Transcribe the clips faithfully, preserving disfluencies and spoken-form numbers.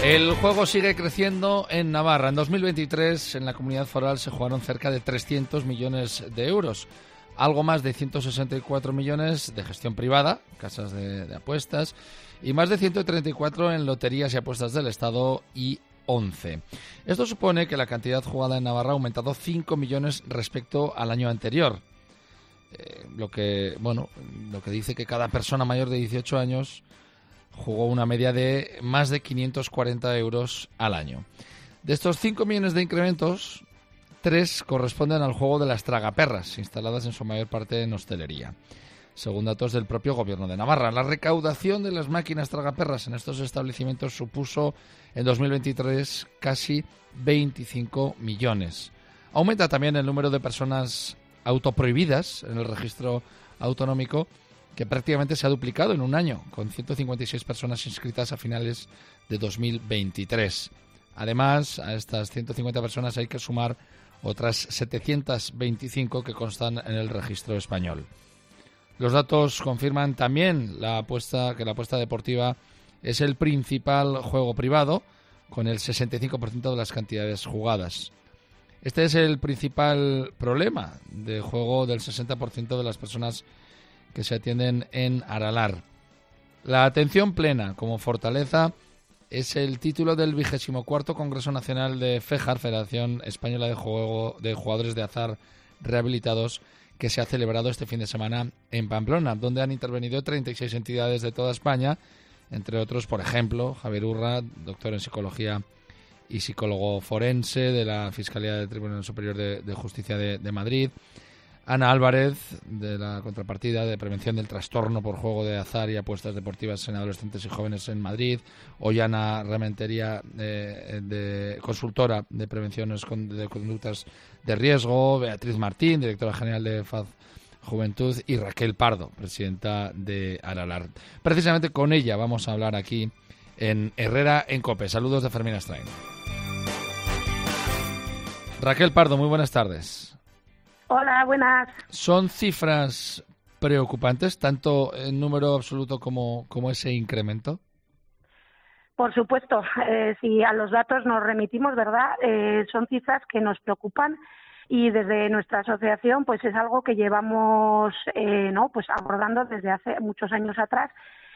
El juego sigue creciendo en Navarra. En dos mil veintitrés, en la comunidad foral se jugaron cerca de trescientos millones de euros. Algo más de ciento sesenta y cuatro millones de gestión privada, casas de, de apuestas, y más de ciento treinta y cuatro en loterías y apuestas del Estado y once. Esto supone que la cantidad jugada en Navarra ha aumentado cinco millones respecto al año anterior. Eh, lo que, bueno, lo que dice que cada persona mayor de dieciocho años jugó una media de más de quinientos cuarenta euros al año. De estos cinco millones de incrementos, tres corresponden al juego de las tragaperras, instaladas en su mayor parte en hostelería. Según datos del propio Gobierno de Navarra, la recaudación de las máquinas tragaperras en estos establecimientos supuso en dos mil veintitrés casi veinticinco millones. Aumenta también el número de personas autoprohibidas en el registro autonómico, que prácticamente se ha duplicado en un año, con ciento cincuenta y seis personas inscritas a finales de dos mil veintitrés. Además, a estas ciento cincuenta personas hay que sumar otras setecientas veinticinco que constan en el registro español. Los datos confirman también la apuesta, que la apuesta deportiva es el principal juego privado, con el sesenta y cinco por ciento de las cantidades jugadas. Este es el principal problema de juego del sesenta por ciento de las personas que se atienden en Aralar. La atención plena como fortaleza es el título del vigésimo cuarto Congreso Nacional de FEJAR, Federación Española de Juego de Jugadores de Azar Rehabilitados, que se ha celebrado este fin de semana en Pamplona, donde han intervenido treinta y seis entidades de toda España, entre otros, por ejemplo, Javier Urra, doctor en Psicología y psicólogo forense de la Fiscalía del Tribunal Superior de, de Justicia de, de Madrid, Ana Álvarez, de la Contrapartida de Prevención del Trastorno por Juego de Azar y Apuestas Deportivas en Adolescentes y Jóvenes en Madrid, Ollana Rementería, de, de consultora de prevenciones de conductas de riesgo, Beatriz Martín, directora general de F A Z Juventud, y Raquel Pardo, presidenta de Aralar. Precisamente con ella vamos a hablar aquí en Herrera en COPE. Saludos de Fermín Astrain. Raquel Pardo, muy buenas tardes. Hola, buenas. ¿Son cifras preocupantes, tanto en número absoluto como, como ese incremento? Por supuesto, eh, si a los datos nos remitimos, ¿verdad? Eh, son cifras que nos preocupan y desde nuestra asociación pues es algo que llevamos eh, no pues abordando desde hace muchos años atrás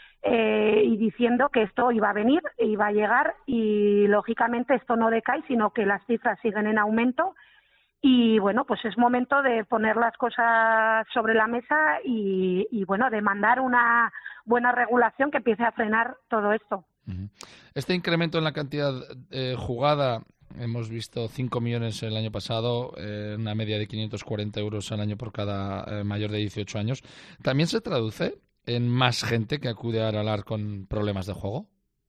eh, y diciendo que esto iba a venir, iba a llegar y lógicamente esto no decae, sino que las cifras siguen en aumento. Y bueno, pues es momento de poner las cosas sobre la mesa y, y bueno, demandar una buena regulación que empiece a frenar todo esto. Este incremento en la cantidad eh, jugada, hemos visto cinco millones el año pasado, eh, una media de quinientos cuarenta euros al año por cada eh, mayor de dieciocho años, ¿también se traduce en más gente que acude a Aralar con problemas de juego?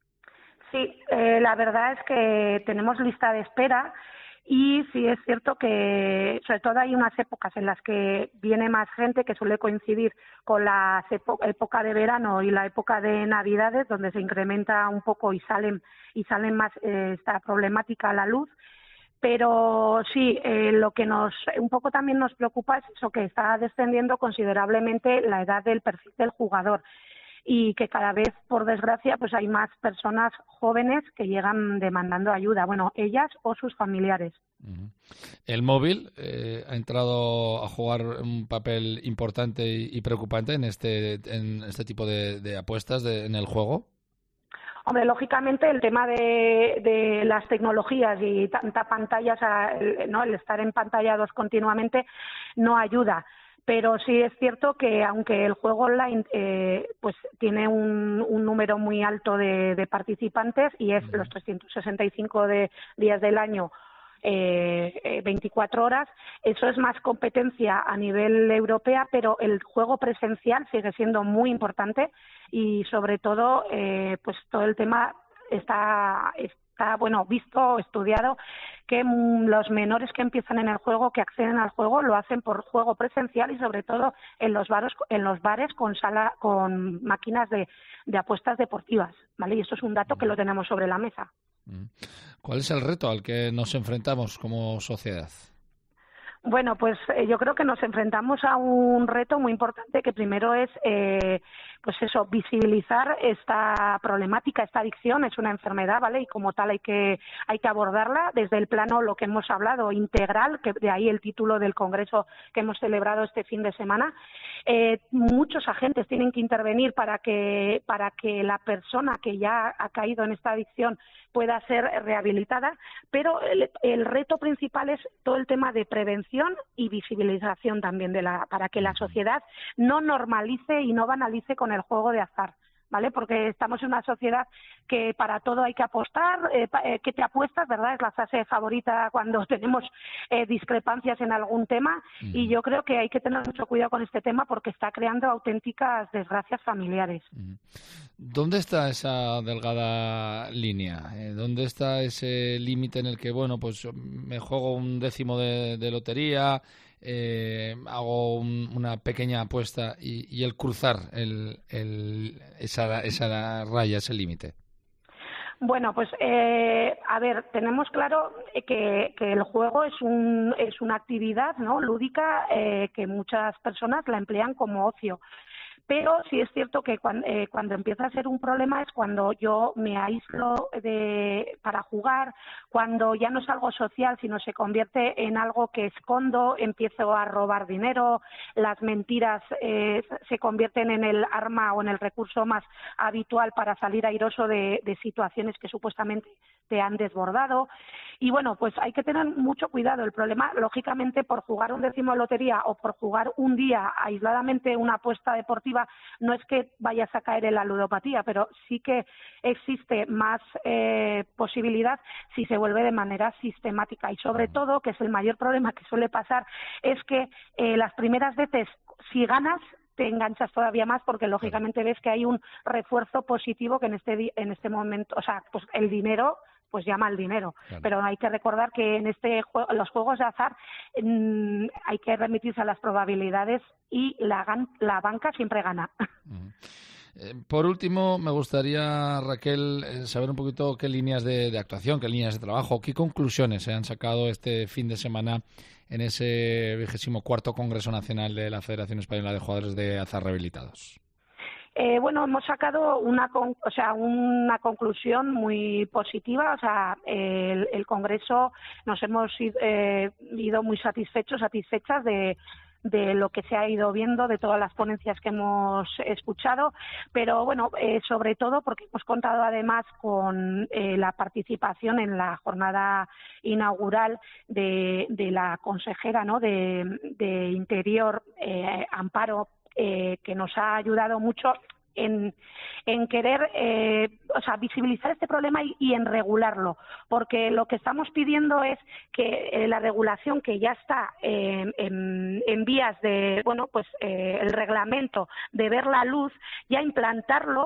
Sí, eh, la verdad es que tenemos lista de espera. Y sí es cierto que sobre todo hay unas épocas en las que viene más gente, que suele coincidir con la época de verano y la época de Navidades, donde se incrementa un poco y salen y salen más eh, esta problemática a la luz. Pero sí, eh, lo que nos un poco también nos preocupa es eso, que está descendiendo considerablemente la edad del perfil del jugador. Y que cada vez, por desgracia, pues hay más personas jóvenes que llegan demandando ayuda, bueno, ellas o sus familiares. Uh-huh. El móvil eh, ha entrado a jugar un papel importante y, y preocupante en este en este tipo de, de apuestas de, en el juego. Hombre, lógicamente el tema de, de las tecnologías y tanta pantallas, el, no, el estar empantallados continuamente no ayuda. Pero sí es cierto que aunque el juego online eh, pues tiene un, un número muy alto de, de participantes y es los trescientos sesenta y cinco de, días del año, eh, eh, veinticuatro horas, eso es más competencia a nivel europea, pero el juego presencial sigue siendo muy importante y sobre todo eh, pues todo el tema está... está Está, bueno, visto, estudiado, que mm, los menores que empiezan en el juego, que acceden al juego, lo hacen por juego presencial y sobre todo en los bares, en los bares con sala, con máquinas de, de apuestas deportivas, ¿vale? Y eso es un dato que lo tenemos sobre la mesa. ¿Cuál es el reto al que nos enfrentamos como sociedad? Bueno, pues eh, yo creo que nos enfrentamos a un reto muy importante que primero es eh, pues eso, visibilizar esta problemática, esta adicción es una enfermedad, ¿vale? Y como tal hay que hay que abordarla desde el plano, lo que hemos hablado, integral, que de ahí el título del congreso que hemos celebrado este fin de semana. Eh, muchos agentes tienen que intervenir para que para que la persona que ya ha caído en esta adicción pueda ser rehabilitada, pero el, el reto principal es todo el tema de prevención y visibilización también de la para que la sociedad no normalice y no banalice con el juego de azar, ¿vale? Porque estamos en una sociedad que para todo hay que apostar, eh, eh, que te apuestas, ¿verdad? Es la frase favorita cuando tenemos eh, discrepancias en algún tema, mm. y yo creo que hay que tener mucho cuidado con este tema porque está creando auténticas desgracias familiares. Mm. ¿Dónde está esa delgada línea? Eh, ¿Dónde está ese límite en el que, bueno, pues me juego un décimo de, de lotería, Eh, hago un, una pequeña apuesta y, y el cruzar el, el, esa, esa raya, ese límite? Bueno, pues eh, a ver, tenemos claro que, que el juego es un es una actividad, ¿no?, lúdica, eh, que muchas personas la emplean como ocio. Pero sí es cierto que cuando, eh, cuando empieza a ser un problema es cuando yo me aíslo de, para jugar, cuando ya no es algo social, sino se convierte en algo que escondo, empiezo a robar dinero, las mentiras eh, se convierten en el arma o en el recurso más habitual para salir airoso de, de situaciones que supuestamente te han desbordado. Y bueno, pues hay que tener mucho cuidado. El problema, lógicamente, por jugar un décimo de lotería o por jugar un día aisladamente una apuesta deportiva, no es que vayas a caer en la ludopatía, pero sí que existe más eh, posibilidad si se vuelve de manera sistemática. Y sobre todo, que es el mayor problema que suele pasar, es que eh, las primeras veces, si ganas, te enganchas todavía más porque lógicamente ves que hay un refuerzo positivo que en este en este momento, o sea, pues el dinero pues llama al dinero, claro. Pero hay que recordar que en este juego, los juegos de azar, mmm, hay que remitirse a las probabilidades y la, la banca siempre gana. Uh-huh. Eh, por último, me gustaría, Raquel, eh, saber un poquito qué líneas de, de actuación, qué líneas de trabajo, qué conclusiones se han sacado este fin de semana en ese vigésimo cuarto Congreso Nacional de la Federación Española de Jugadores de Azar Rehabilitados. Eh, bueno, hemos sacado una, con, o sea, una conclusión muy positiva. O sea, el, el Congreso nos hemos eh, ido muy satisfechos, satisfechas de de lo que se ha ido viendo, de todas las ponencias que hemos escuchado, pero bueno, eh, sobre todo porque hemos contado además con eh, la participación en la jornada inaugural de, de la consejera, ¿no?, de, de Interior, eh, Amparo, eh, que nos ha ayudado mucho en, en querer eh, o sea, visibilizar este problema y, y en regularlo, porque lo que estamos pidiendo es que eh, la regulación que ya está eh, en, en vías de, bueno, pues eh, el reglamento de ver la luz, ya implantarlo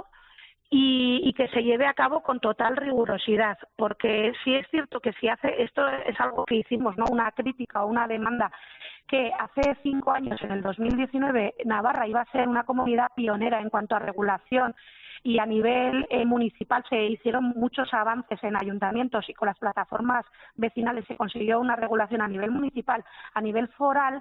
y, y que se lleve a cabo con total rigurosidad, porque sí es cierto que si hace, esto es algo que hicimos, ¿no?, una crítica o una demanda, que hace cinco años, en el dos mil diecinueve, Navarra iba a ser una comunidad pionera en cuanto a regulación y a nivel eh, municipal se hicieron muchos avances en ayuntamientos y con las plataformas vecinales se consiguió una regulación a nivel municipal. A nivel foral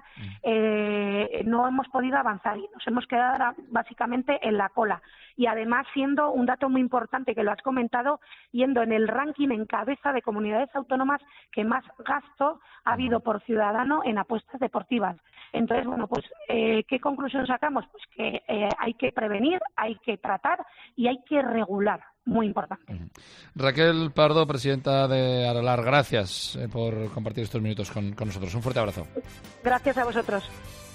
eh, no hemos podido avanzar y nos hemos quedado básicamente en la cola. Y además, siendo un dato muy importante que lo has comentado, yendo en el ranking en cabeza de comunidades autónomas que más gasto ha habido por ciudadano en apuestas deportivas. Entonces, bueno, pues eh, ¿qué conclusión sacamos? Pues que eh, hay que prevenir, hay que tratar y hay que regular. Muy importante. Raquel Pardo, presidenta de Aralar, gracias eh, por compartir estos minutos con, con nosotros. Un fuerte abrazo. Gracias a vosotros.